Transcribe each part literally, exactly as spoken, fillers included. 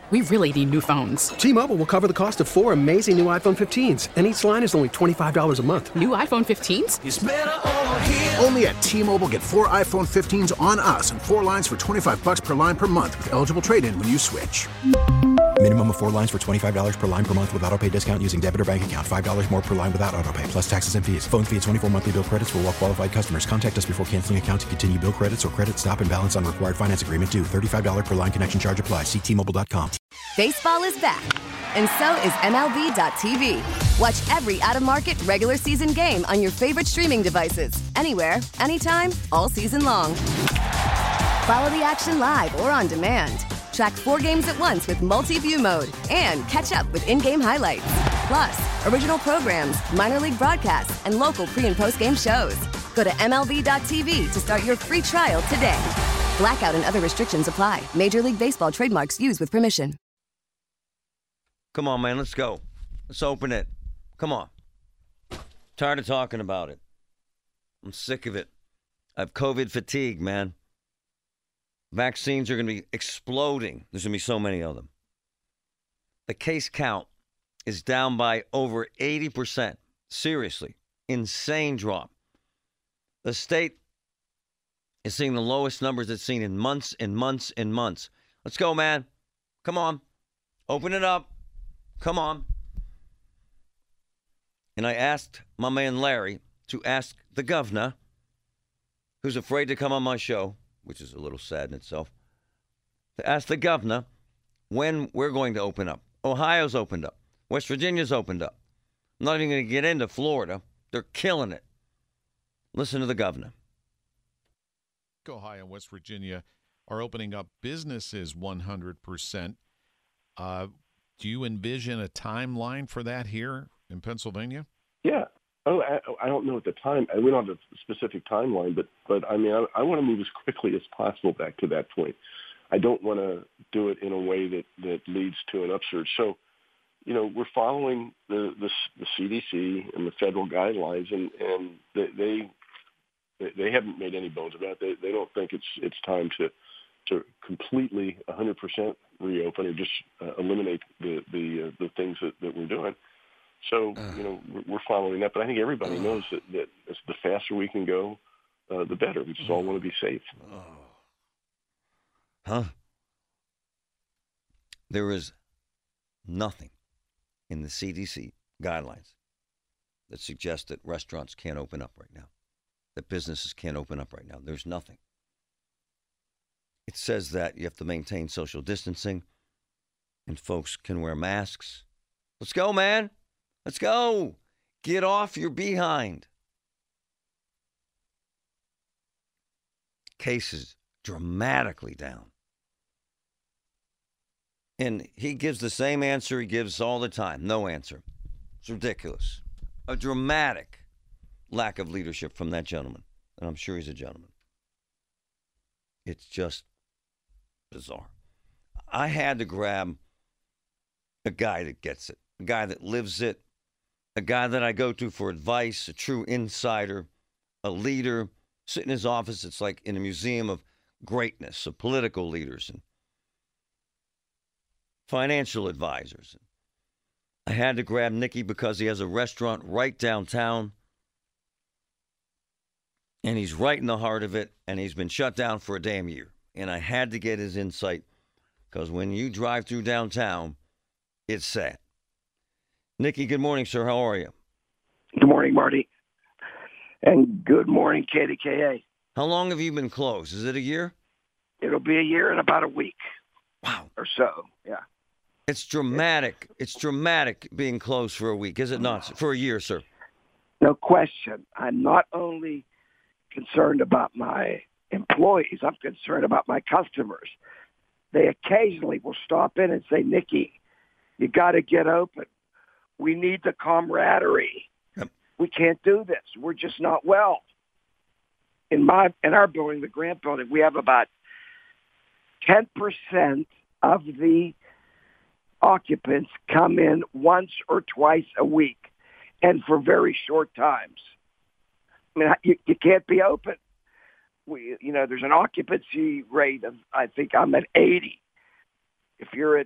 We really need new phones. T-Mobile will cover the cost of four amazing new iPhone fifteens, and each line is only twenty-five dollars a month. New iPhone fifteens? It's better over here. Only at T-Mobile, get four iPhone fifteens on us and four lines for twenty-five dollars per line per month with eligible trade-in when you switch. Minimum of four lines for twenty-five dollars per line per month with autopay discount using debit or bank account. five dollars more per line without autopay, plus taxes and fees. Phone fee at twenty-four monthly bill credits for well-qualified customers. Contact us before canceling account to continue bill credits or credit stop and balance on required finance agreement due. thirty-five dollars per line connection charge applies. See T Mobile dot com. Baseball is back, and so is M L B dot T V. Watch every out-of-market regular season game on your favorite streaming devices. Anywhere, anytime, all season long. Follow the action live or on demand. Track four games at once with multi-view mode and catch up with in-game highlights. Plus, original programs, minor league broadcasts, and local pre- and post-game shows. Go to M L B dot T V to start your free trial today. Blackout and other restrictions apply. Major League Baseball trademarks used with permission. Come on, man, let's go. Let's open it. Come on. Tired of talking about it. I'm sick of it. I have COVID fatigue, man. Vaccines are going to be exploding. There's going to be so many of them. The case count is down by over eighty percent. Seriously. Insane drop. The state is seeing the lowest numbers it's seen in months and months and months. Let's go, man. Come on. Open it up. Come on. And I asked my man Larry to ask the governor, who's afraid to come on my show, which is a little sad in itself, to ask the governor when we're going to open up. Ohio's opened up. West Virginia's opened up. I'm not even going to get into Florida. They're killing it. Listen to the governor. Ohio and West Virginia are opening up businesses one hundred percent. Uh, do you envision a timeline for that here in Pennsylvania? Yeah. Oh, I, I don't know at the time. We don't have a specific timeline, but, but I mean, I, I want to move as quickly as possible back to that point. I don't want to do it in a way that, that leads to an upsurge. So, you know, we're following the, the, the C D C and the federal guidelines, and, and they, they they haven't made any bones about it. They, they don't think it's it's time to to completely one hundred percent reopen or just uh, eliminate the the uh, the things that, that we're doing. So, you know, we're following that. But I think everybody knows that, that the faster we can go, uh, the better. We just all want to be safe. Huh? There is nothing in the C D C guidelines that suggests that restaurants can't open up right now, that businesses can't open up right now. There's nothing. It says that you have to maintain social distancing and folks can wear masks. Let's go, man. Let's go. Get off your behind. Cases dramatically down. And he gives the same answer he gives all the time. No answer. It's ridiculous. A dramatic lack of leadership from that gentleman. And I'm sure he's a gentleman. It's just bizarre. I had to grab a guy that gets it, a guy that lives it, a guy that I go to for advice, a true insider, a leader. Sit in his office, it's like in a museum of greatness, of political leaders and financial advisors. I had to grab Nicky because he has a restaurant right downtown, and he's right in the heart of it, and he's been shut down for a damn year. And I had to get his insight because when you drive through downtown, it's sad. Nicky, good morning, sir. How are you? Good morning, Marty. And good morning, K D K A. How long have you been closed? Is it a year? It'll be a year and about a week. Wow. Or so, yeah. It's dramatic. It's dramatic being closed for a week, is it not? For a year, sir. No question. I'm not only concerned about my employees, I'm concerned about my customers. They occasionally will stop in and say, Nicky, you got to get open. We need the camaraderie. Yep. We can't do this. We're just not well. In my in our building, the Grant building, we have about ten percent of the occupants come in once or twice a week, and for very short times. I mean, you, you can't be open. We, you know, there's an occupancy rate of, I think I'm at eighty. If you're at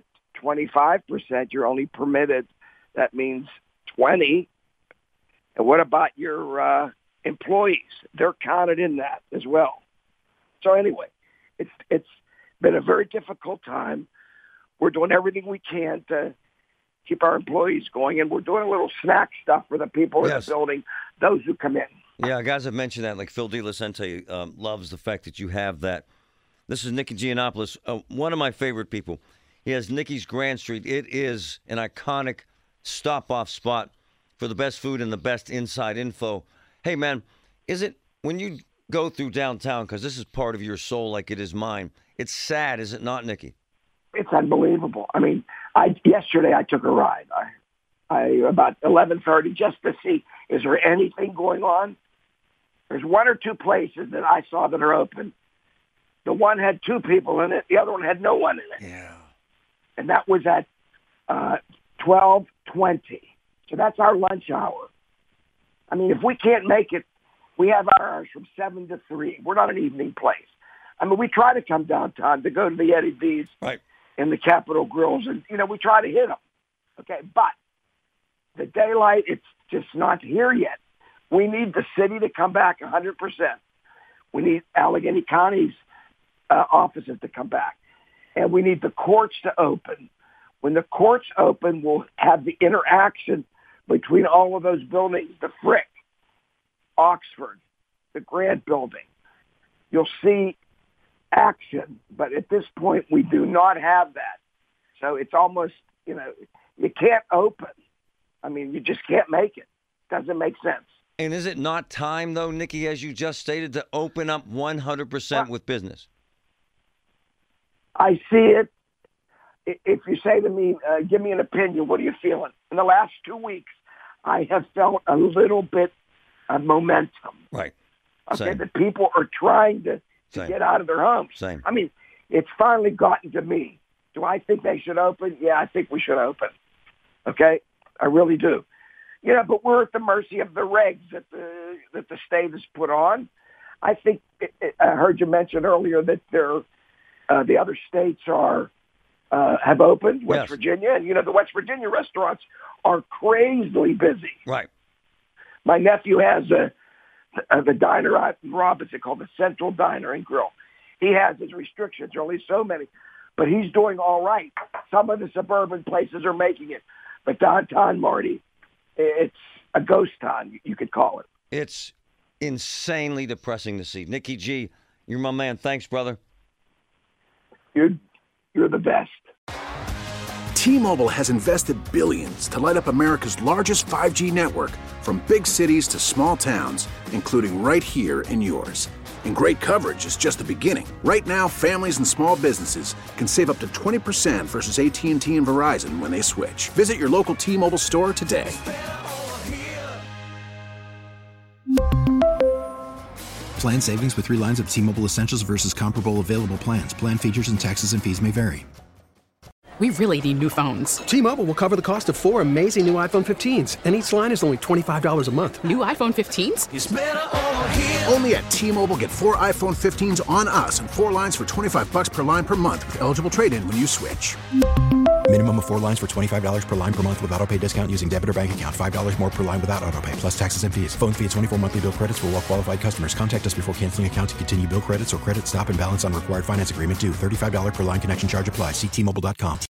twenty-five percent, you're only permitted, that means twenty. And what about your uh, employees? They're counted in that as well. So anyway, it's it's been a very difficult time. We're doing everything we can to keep our employees going, and we're doing a little snack stuff for the people Yes. in the building, those who come in. Yeah, guys have mentioned that. Like Phil DeLucente um, loves the fact that you have that. This is Nicky Giannopoulos, uh, one of my favorite people. He has Nicky's Grand Street. It is an iconic stop-off spot for the best food and the best inside info. Hey, man, is it when you go through downtown, because this is part of your soul like it is mine, it's sad, is it not, Nicky? It's unbelievable. I mean, I yesterday I took a ride. I, I about eleven thirty just to see, is there anything going on? There's one or two places that I saw that are open. The one had two people in it. The other one had no one in it. Yeah. And that was at uh, twelve twenty. So that's our lunch hour. I mean, if we can't make it, we have our hours from seven to three. We're not an evening place. I mean, we try to come downtown to go to the Eddie V's right. and the Capitol Grills, and, you know, we try to hit them. Okay, but the daylight, it's just not here yet. We need the city to come back one hundred percent. We need Allegheny County's uh, offices to come back. And we need the courts to open. When the courts open, we'll have the interaction between all of those buildings, the Frick, Oxford, the Grant Building. You'll see action, but at this point, we do not have that. So it's almost, you know, you can't open. I mean, you just can't make it. Doesn't make sense. And is it not time, though, Nicky, as you just stated, to open up one hundred percent with business? I see it. If you say to me, uh, give me an opinion, what are you feeling? In the last two weeks, I have felt a little bit of momentum. Right. Okay, Same. that people are trying to, to Same. get out of their homes. Same. I mean, it's finally gotten to me. Do I think they should open? Yeah, I think we should open. Okay? I really do. You know, but we're at the mercy of the regs that the that the state has put on. I think it, it, I heard you mention earlier that there, uh, the other states are uh, have opened, West Yes. Virginia, and you know the West Virginia restaurants are crazily busy. Right. My nephew has a, a the diner out in Robinson called the Central Diner and Grill. He has his restrictions, there are only so many, but he's doing all right. Some of the suburban places are making it, but downtown, Marty, it's a ghost town, you could call it. It's insanely depressing to see. Nicky G, you're my man. Thanks, brother. You're, you're the best. T-Mobile has invested billions to light up America's largest five G network, from big cities to small towns, including right here in yours. And great coverage is just the beginning. Right now, families and small businesses can save up to twenty percent versus A T and T and Verizon when they switch. Visit your local T-Mobile store today. Plan savings with three lines of T-Mobile Essentials versus comparable available plans. Plan features and taxes and fees may vary. We really need new phones. T-Mobile will cover the cost of four amazing new iPhone fifteens, and each line is only twenty-five dollars a month. New iPhone fifteens? Only at T-Mobile, get four iPhone fifteens on us and four lines for twenty-five bucks per line per month with eligible trade-in when you switch. Minimum of four lines for twenty-five dollars per line per month with auto pay discount using debit or bank account. five dollars more per line without auto pay, plus taxes and fees. Phone fee at twenty-four monthly bill credits for well-qualified customers. Contact us before canceling account to continue bill credits or credit stop and balance on required finance agreement due. thirty-five dollars per line connection charge applies. See T Mobile dot com.